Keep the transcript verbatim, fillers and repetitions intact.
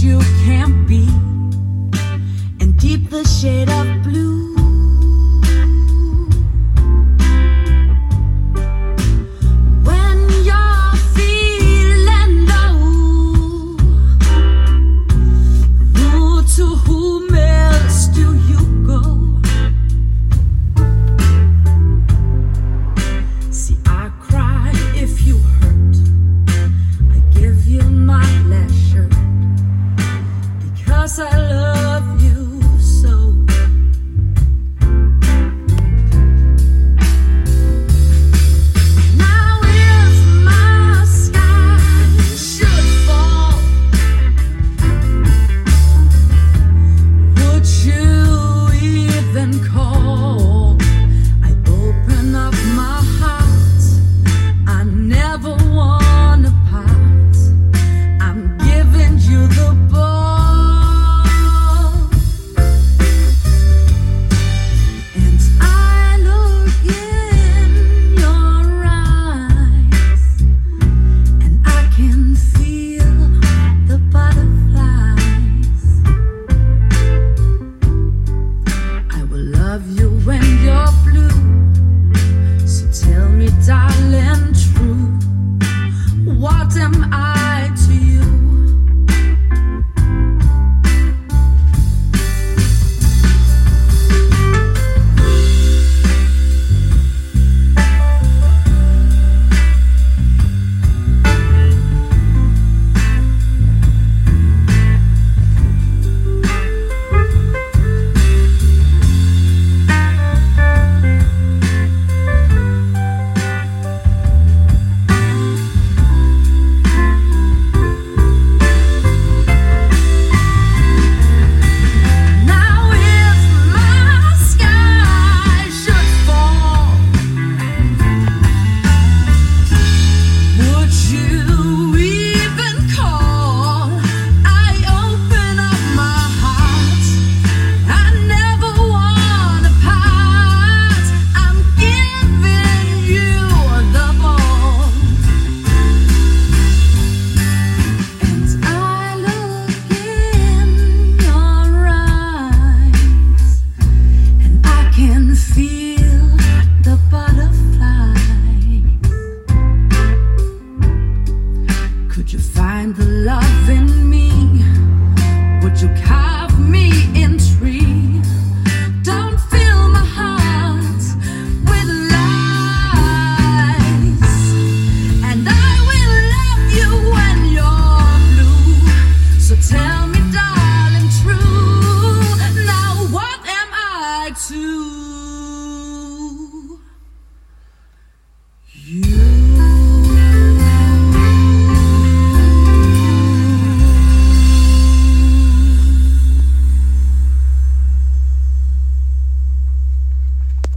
you can't be, and deep the shade of blue. I love you so. Now if my sky should fall, would you even call? I open up my heart, I never wanna part. I'm giving you the ball. Darling, true, what am I to you? Could you find the love in me? Would you carve me in tree?